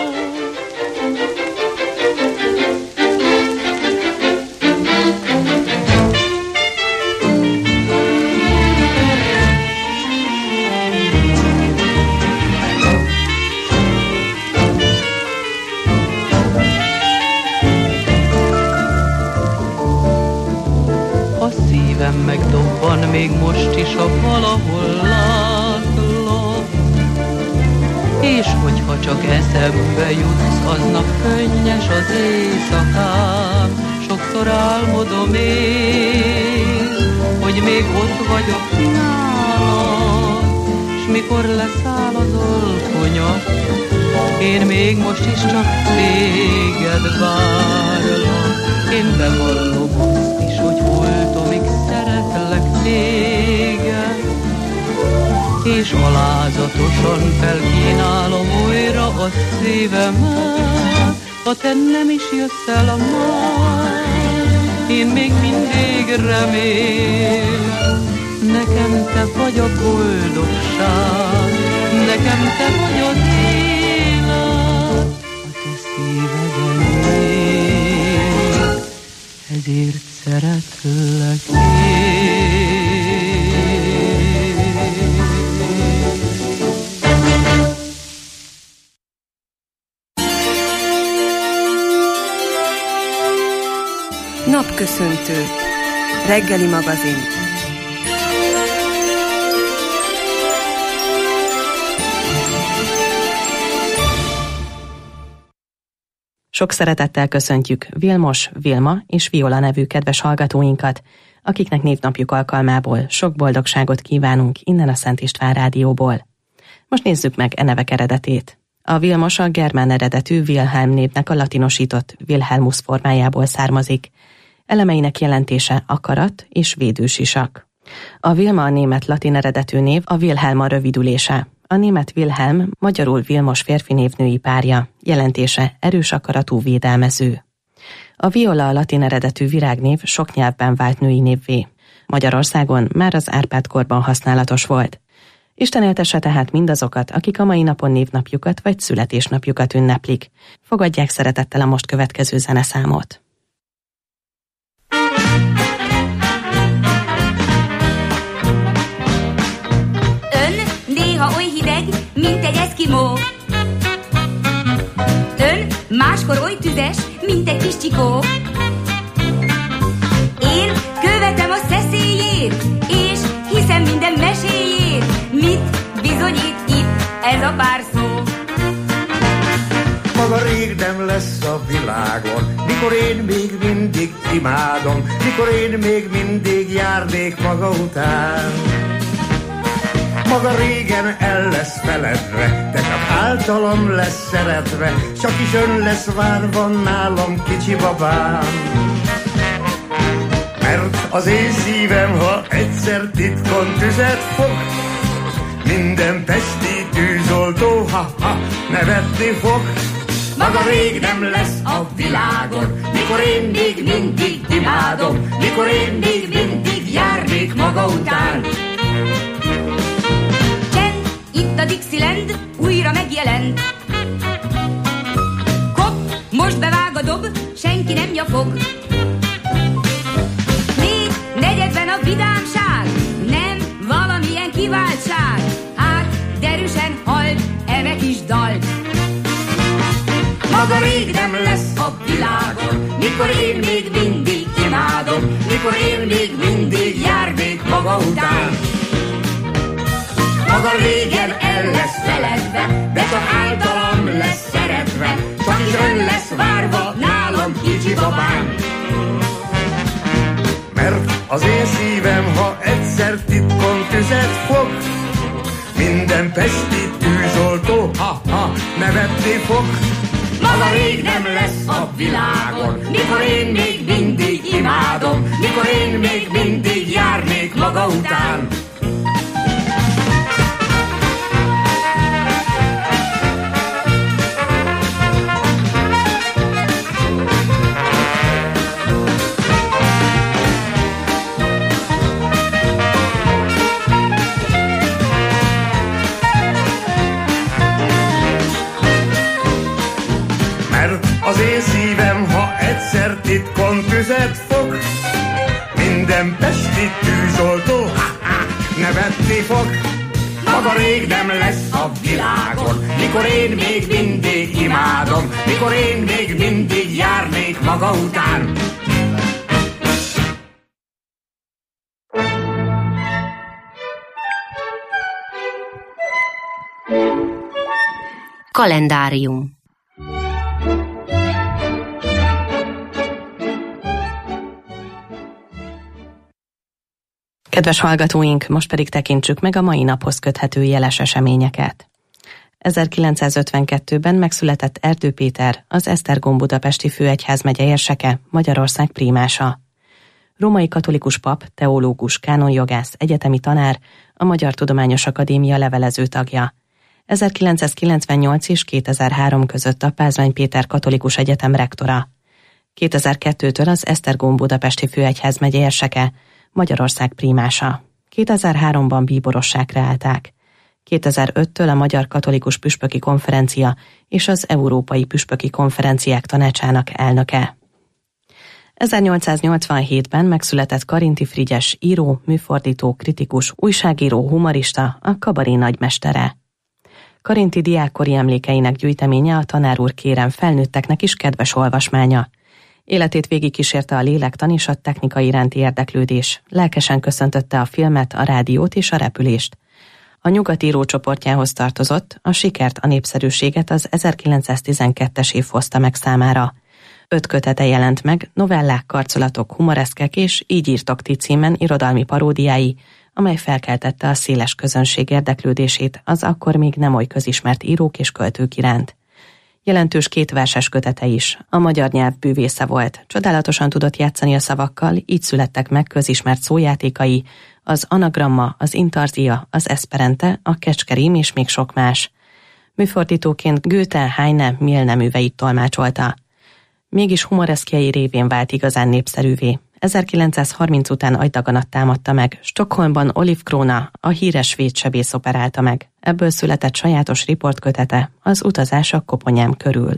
Megdobban még most is, ha valahol látlak, és hogyha csak eszembe jutsz, aznap könnyes az éjszakám. Sokszor álmodom én, hogy még ott vagyok nálad, s mikor leszáll az alkonyat, én még most is csak téged várlak. Én bevallom azt is, hogy holtomig szeretlek téged, és alázatosan felkínálom újra a szívemet. Ha te nem is jössz el már, én még mindig remélem, nekem te vagy a boldogság, nekem te vagy az élet. A te szíveden ég, ezért szeretlek én. Napköszöntő. Reggeli magazin. Sok szeretettel köszöntjük Vilmos, Vilma és Viola nevű kedves hallgatóinkat, akiknek névnapjuk alkalmából sok boldogságot kívánunk innen a Szent István Rádióból. Most nézzük meg e nevek eredetét. A Vilmos a germán eredetű Wilhelm névnek a latinosított Wilhelmus formájából származik. Elemeinek jelentése akarat és védősisak. A Vilma a német latin eredetű név, a Wilhelma rövidülése. A német Wilhelm magyarul Vilmos férfi névnői párja, jelentése erős akaratú védelmező. A Viola a latin eredetű virágnév sok nyelvben vált női névvé. Magyarországon már az Árpád-korban használatos volt. Isten éltesse tehát mindazokat, akik a mai napon névnapjukat vagy születésnapjukat ünneplik. Fogadják szeretettel a most következő zeneszámot. Néha oly hideg, mint egy eszkimó. Ön máskor oly tüzes, mint egy kis csikó. Én követem a szeszélyét, és hiszem minden meséjét. Mit bizonyít itt ez a pár szó? Maga rég nem lesz a világon, mikor én még mindig imádom, mikor én még mindig járnék maga után. Maga régen el lesz feledve, de csak általam lesz szeretve, csak is ön lesz várva nálam, kicsi babám. Mert az én szívem, ha egyszer titkon tüzet fog, minden pesti tűzoltó, ha-ha, nevetni fog. Maga rég nem lesz a világon, mikor én még mindig imádom, mikor én még mindig járnék maga után. Itt a Dixieland újra megjelent. Kop, most bevág a dob, senki nem nyafog. Négy negyedben a vidámság, nem valamilyen kiváltság. Hát derűsen halt eme kis dalt. Maga rég nem lesz a világon, mikor én még mindig imádom, mikor én még mindig járnék maga után. Maga régen el lesz feledve, de csak általam lesz szeretve, csak is ön lesz várva nálam, kicsi babám. Mert az én szívem, ha egyszer titkon tüzet fog, minden pesti tűzoltó, ha-ha, nevetni fog. Maga rég nem lesz a világon, mikor én még mindig imádom, mikor én még mindig járnék maga után. Az én szívem, ha egyszer titkon tüzet fog, minden pesti tűzoltó, ha-ha, nevetni fog. Maga rég nem lesz a világon, mikor én még mindig imádom, mikor én még mindig járnék maga után. Kalendárium. Kedves hallgatóink, most pedig tekintsük meg a mai naphoz köthető jeles eseményeket. ezerkilencszázötvenkettőben megszületett Erdő Péter, az Esztergom budapesti főegyházmegye érseke, Magyarország prímása. Római katolikus pap, teológus, kánonjogász, egyetemi tanár, a Magyar Tudományos Akadémia levelező tagja. ezerkilencszázkilencvennyolc és kétezer-három között a Pázmány Péter Katolikus Egyetem rektora. kétezer-kettőtől az Esztergom budapesti főegyházmegye érseke, Magyarország prímása. kétezer-háromban bíborossá kreálták. kétezer-öttől a Magyar Katolikus Püspöki Konferencia és az Európai Püspöki Konferenciák Tanácsának elnöke. ezernyolcszáznyolcvanhétben megszületett Karinti Frigyes író, műfordító, kritikus, újságíró, humorista, a kabaré nagymestere. Karinti diákkori emlékeinek gyűjteménye a Tanár úr kérem felnőtteknek is kedves olvasmánya. Életét végigkísérte a lélektan és a technika iránti érdeklődés. Lelkesen köszöntötte a filmet, a rádiót és a repülést. A Nyugat írócsoportjához tartozott, a sikert, a népszerűséget az ezerkilencszáztizenkettes év hozta meg számára. Öt kötete jelent meg, novellák, karcolatok, humoreszkek és Így írtok ti címen irodalmi paródiái, amely felkeltette a széles közönség érdeklődését az akkor még nem oly közismert írók és költők iránt. Jelentős kétverses kötete is, a magyar nyelv bűvésze volt, csodálatosan tudott játszani a szavakkal, így születtek meg közismert szójátékai, az anagramma, az intarzia, az eszperente, a kecskerím és még sok más. Műfordítóként Goethe, Heine, Milne műveit tolmácsolta. Mégis humoreszkjei révén vált igazán népszerűvé. ezerkilencszázharminc után agydaganat támadta meg, Stockholmban Olive Krona, a híres svéd sebész operálta meg. Ebből született sajátos riportkötete, az utazás a koponyám körül.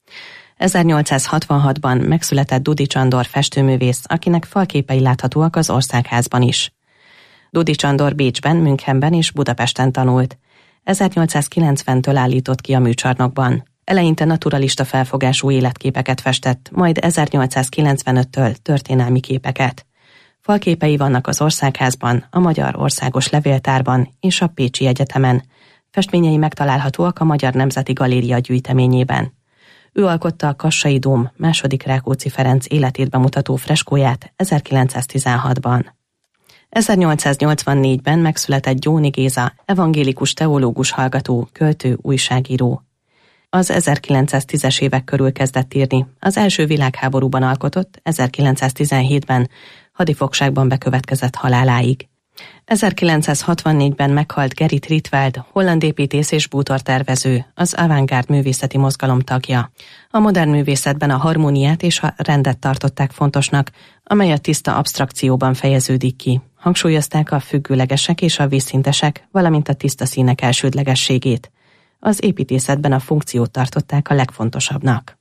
ezernyolcszázhatvanhatban megszületett Dudi Csandor festőművész, akinek falképei láthatóak az Országházban is. Dudi Csandor Bécsben, Münchenben és Budapesten tanult. ezernyolcszázkilencventől állított ki a műcsarnokban. Eleinte naturalista felfogású életképeket festett, majd ezernyolcszázkilencvenöttől történelmi képeket. Falképei vannak az Országházban, a Magyar Országos Levéltárban és a Pécsi Egyetemen. Festményei megtalálhatóak a Magyar Nemzeti Galéria gyűjteményében. Ő alkotta a Kassai Dóm második Rákóczi Ferenc életét bemutató freskóját ezerkilencszáztizenhatban. ezernyolcszáznyolcvannégyben megszületett Gyóni Géza, evangélikus teológus hallgató, költő, újságíró. Az ezerkilencszáztízes évek körül kezdett írni, az első világháborúban alkotott, ezerkilencszáztizenhétben hadifogságban bekövetkezett haláláig. ezerkilencszázhatvannégyben meghalt Gerrit Rietveld, holland építész és bútortervező, az avantgárd művészeti mozgalom tagja. A modern művészetben a harmóniát és a rendet tartották fontosnak, amely a tiszta absztrakcióban fejeződik ki. Hangsúlyozták a függőlegesek és a vízszintesek, valamint a tiszta színek elsődlegességét. Az építészetben a funkciót tartották a legfontosabbnak.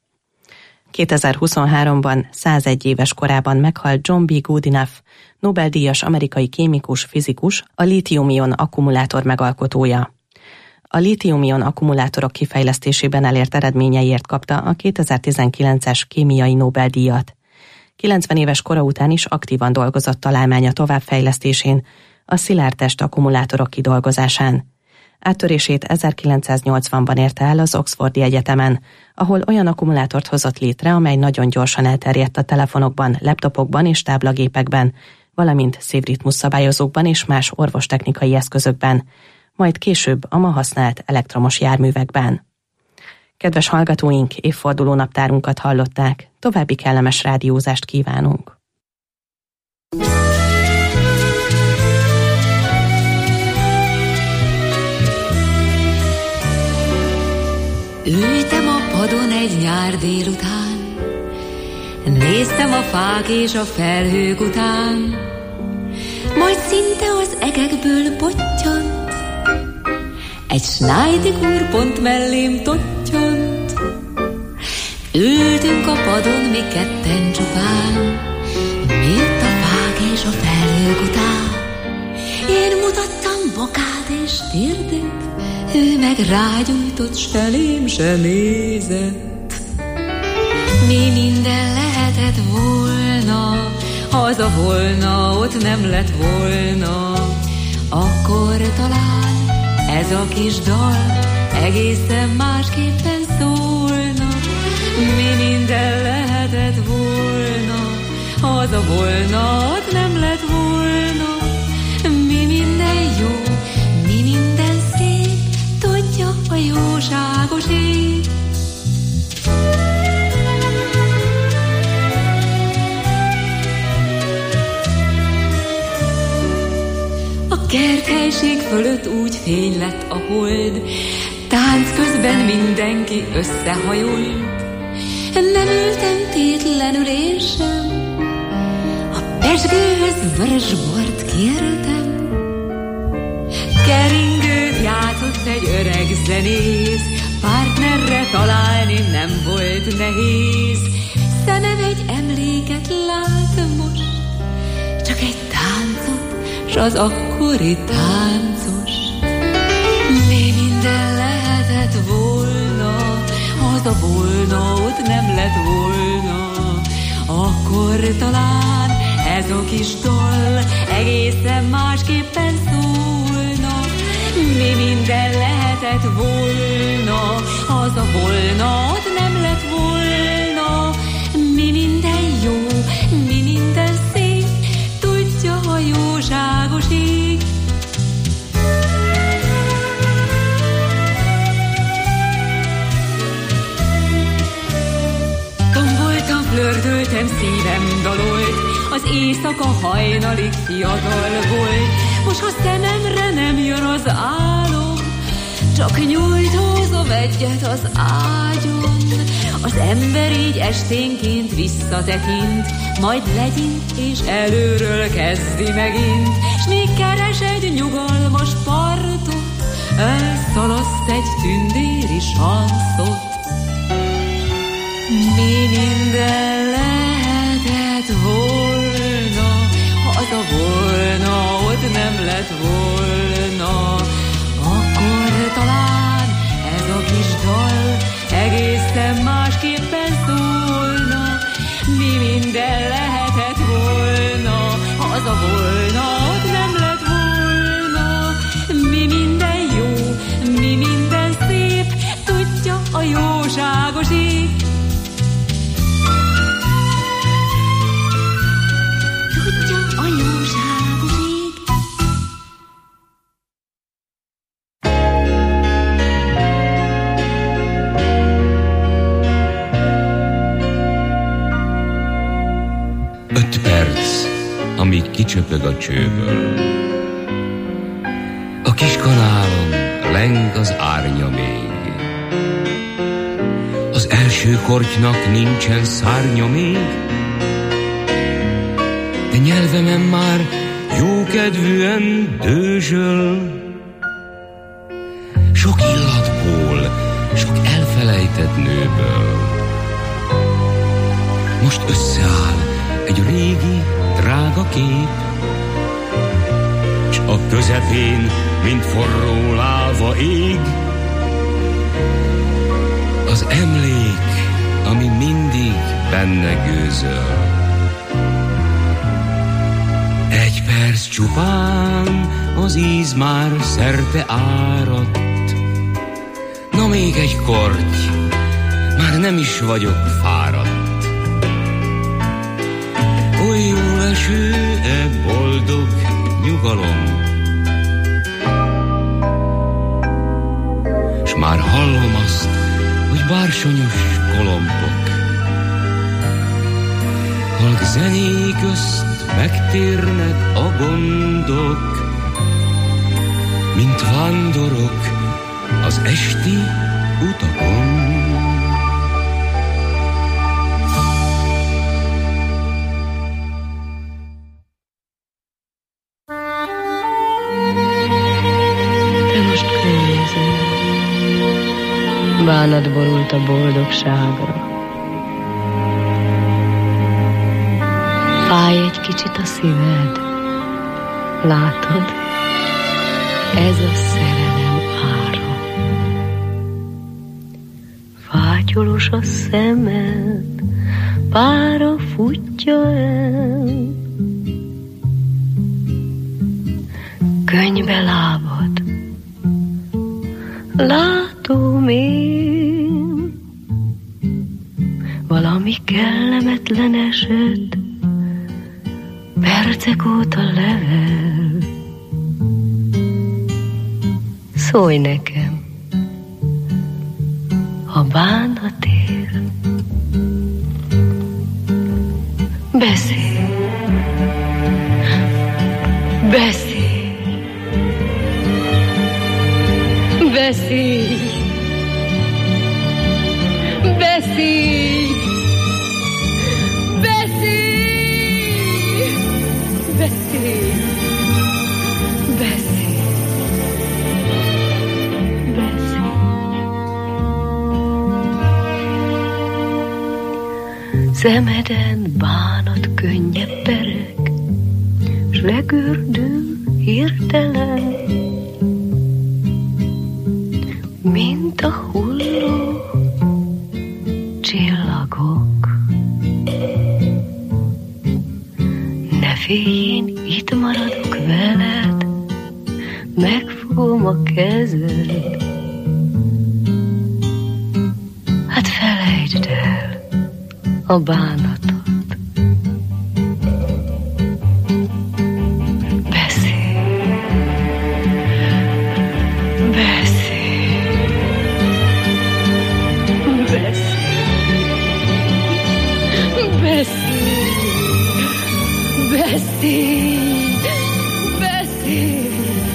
kétezer-huszonháromban százegy éves korában meghalt John B. Goodenough, Nobel-díjas amerikai kémikus, fizikus, a lítium-ion akkumulátor megalkotója. A lítium-ion akkumulátorok kifejlesztésében elért eredményeiért kapta a kétezer-tizenkilences kémiai Nobel-díjat. kilencven éves kora után is aktívan dolgozott találmánya továbbfejlesztésén, a szilárdtest akkumulátorok kidolgozásán. Áttörését ezerkilencszáznyolcvanban érte el az Oxfordi Egyetemen, ahol olyan akkumulátort hozott létre, amely nagyon gyorsan elterjedt a telefonokban, laptopokban és táblagépekben, valamint szívritmus szabályozókban és más orvostechnikai eszközökben, majd később a ma használt elektromos járművekben. Kedves hallgatóink, évforduló naptárunkat hallották, további kellemes rádiózást kívánunk. Ültem a padon egy nyár délután, néztem a fák és a felhők után, majd szinte az egekből pottyant, egy Schneidig úr pont mellém tottyant. Ültünk a padon mi ketten csupán, miért a fák és a felhők után. Én mutattam bokát és térdet, ő meg rágyújtott, s felém se nézett. Mi minden lehetett volna, az a volna ott nem lett volna, akkor talán ez a kis dal egészen másképpen szólna. Mi minden lehetett volna, az a volna ott nem lett volna. Mi minden jó, mi minden szép, tudja a jóságos ég. A kerthelység fölött úgy fény lett a hold, tánc közben mindenki összehajolt. Nem ültem tétlenül én sem, a pezsgőhöz vörös bort kértem. Keringőt játszott egy öreg zenész, partnerre találni nem volt nehéz. Szemem egy emléket lát most, csak egy táncot, s az akkori táncos. Mi minden lehetett volna, az a volna ott nem lett volna, akkor talán ez a kis dal egészen másképpen szólna. Mi minden lehetett volna, az a volna ott nem lett volna. Mi minden jó, mi minden szép, tudja a jóságos ég. Tomboltam, flördöltem, szívem dalolt, az éjszaka hajnalig fiatal volt. Most ha szememre nem jön az álom, csak nyújtózom egyet az ágyon. Az ember így esténként visszatekint, majd legyint és előről kezdi megint. S még keres egy nyugalmas partot, elszalaszt egy tündéri sanszot. Mi minden lehetett volna, az a volna ott nem lett volna, akkor talán ez a kis dal egészen másképpen szólna. Mi minden lehetett volna, az a volna ott nem lett volna. Mi minden jó, mi minden szép, tudja a jóságos ég. Tudja a jóságos ég. Öt perc, amíg kicsöpög a csőből. A kis kanálon leng az árnya még. Az első kortynak nincsen szárnya még, de nyelvemen már jókedvűen dőzsöl. Sok illatból, sok elfelejtett nőből most összeáll egy régi, drága kép, s a közepén, mint forró láva ég, az emlék, ami mindig benne gőzöl. Egy perc Perc csupán, az íz már szerte áradt. Na még egy korty, már nem is vagyok fáradt. Oly jó eső-e boldog nyugalom, s már hallom azt, hogy bársonyos kolompok halk zenék közt megtérnek a gondok, mint vándorok az esti utakon. Te most könnyezél, bánat borult a boldogságra. Fáj egy kicsit a szíved, látod, ez a szerelem ára. Fátyolos a szemed, pára futja el. Könnybe lábad, látom én, valami kellemetlen esett, percek óta level. Szólj nekem, ha bánat ér. Beszélj, beszélj, beszélj, beszélj, beszélj, beszélj, beszélj. Szemeden bánat könnyebb pereg, s legördül hirtelen, mint a hulló csillagok. Ne félj, én itt maradok veled, megfogom a kezed. Hát felejtsd el a bánatot. Beszélj, beszélj, beszélj, beszélj, beszélj, beszélj.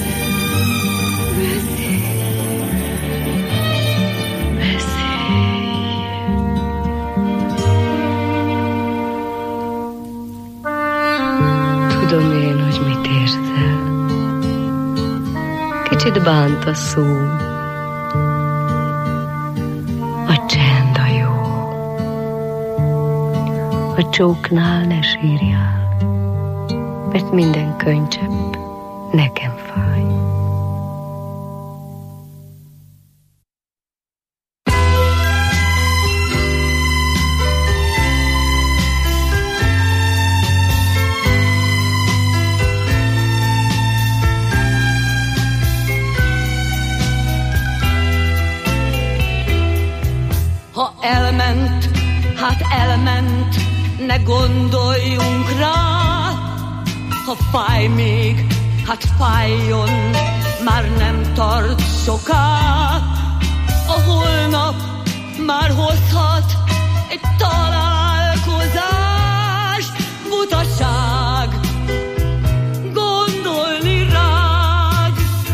Tudom én, hogy mit érzel. Kicsit bánt a szó, a csend a jó. A csóknál ne sírjál, mert minden könycsepp nekem fáj. Elment, hát elment, ne gondoljunk rá. Ha fáj még, hát fájjon, már nem tart soká. A holnap már hozhat egy találkozás. Butaság gondolni rád.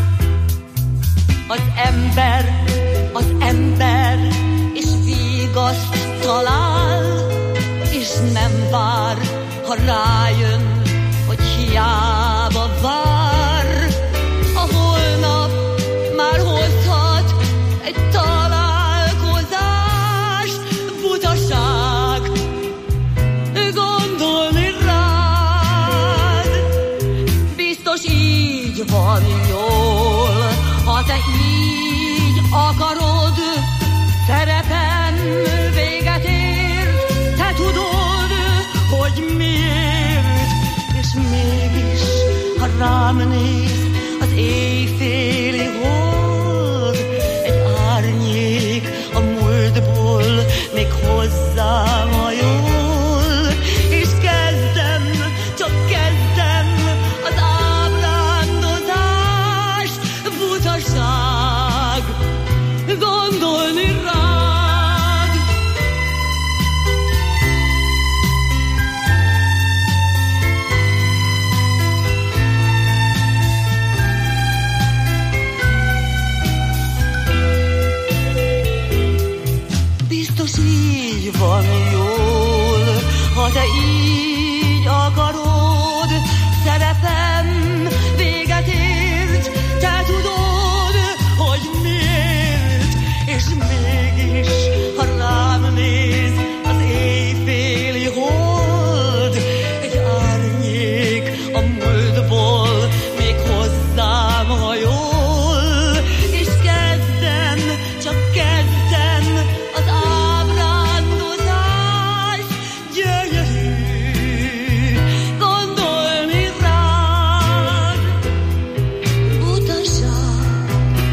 Az ember, az ember azt talál, és nem vár, ha rájön, hogy hiába vár. A holnap már hozhat egy találkozást. Butaság gondolni rád. Biztos így van jól, ha te így akarod. Szerepem véget ért, te tudod, hogy miért, és mégis rám néz az éjféli hold, egy árnyék a múltból még hozzám hajol, és kezdem, csak kezdem az ábrándozást, butaság gondolni rád. Biztos így van jól, ha te így akarod, szerepem véget ért, te tudod, hogy miért, és mégis, ha rám néz az éjféli hold, egy árnyék a múltból még hozzám hajol, és kezdem, csak kezdem az ábrándozás, gyönyörű gondolni rád, butaság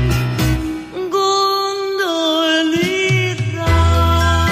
gondolni rád.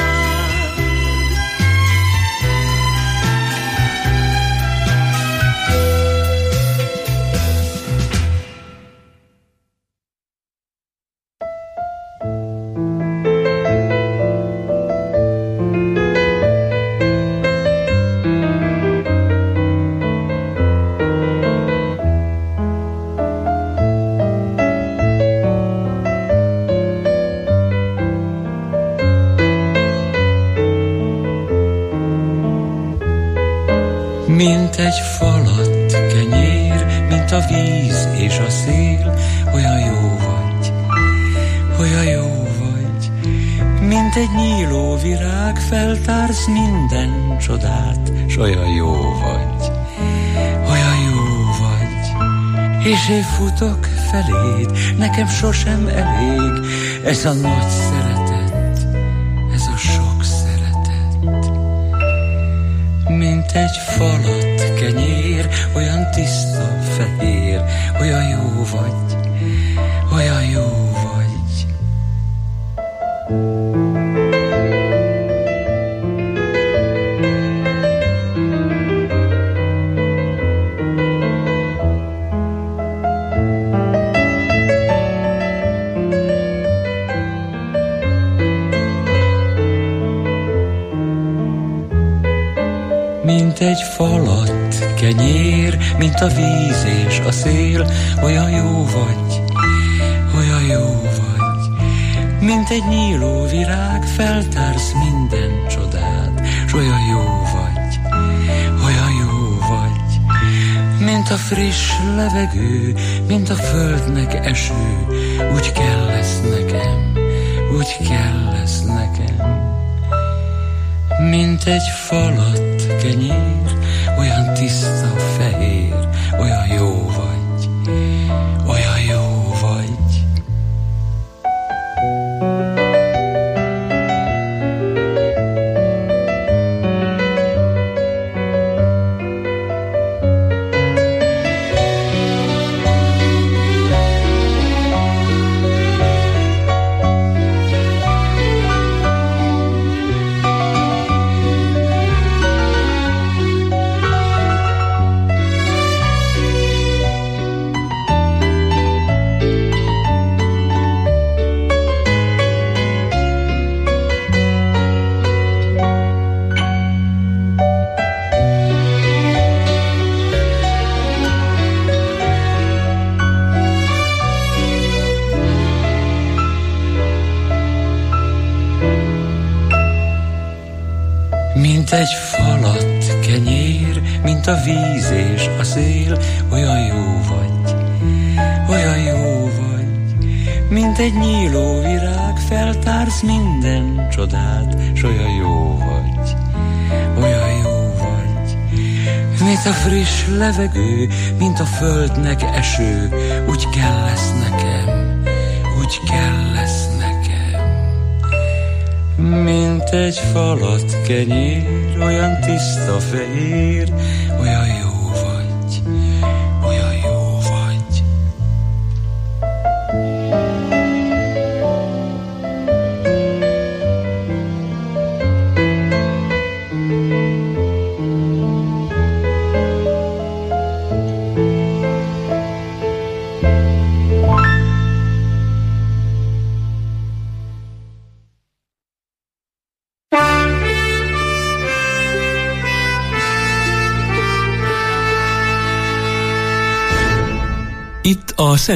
Mint egy falat kenyér, mint a víz és a szél, olyan jó vagy, olyan jó vagy. Mint egy nyíló virág, feltársz minden csodát, s olyan jó vagy, olyan jó vagy. És én futok feléd, nekem sosem elég ez a nagy szeretet, ez a sok szeretet. Mint egy falat kenyér, olyan tiszta, fehér, olyan jó vagy, olyan jó vagy. Mint egy falat kenyér, mint a víz és a szél, olyan jó vagy, olyan jó vagy. Mint egy nyíló virág, feltársz minden csodát, s olyan jó vagy, olyan jó vagy. Mint a friss levegő, mint a földnek eső, úgy kell lesz nekem, úgy kell lesz nekem. Mint egy falat kenyér, olyan tiszta, fehér, olyan jó vagy, olyan jó vagy. Mint egy falat kenyér, mint a víz és a szél, olyan jó vagy, olyan jó vagy. Mint egy nyíló virág, feltársz minden csodát, s olyan jó vagy, olyan jó vagy. Mint a friss levegő, mint a földnek eső, úgy kell lesz nekem, úgy kell lesz nekem. Mint egy falat kenyér, olyan tiszta fehér, olyan jó vagy, olyan jó vagy. Itt a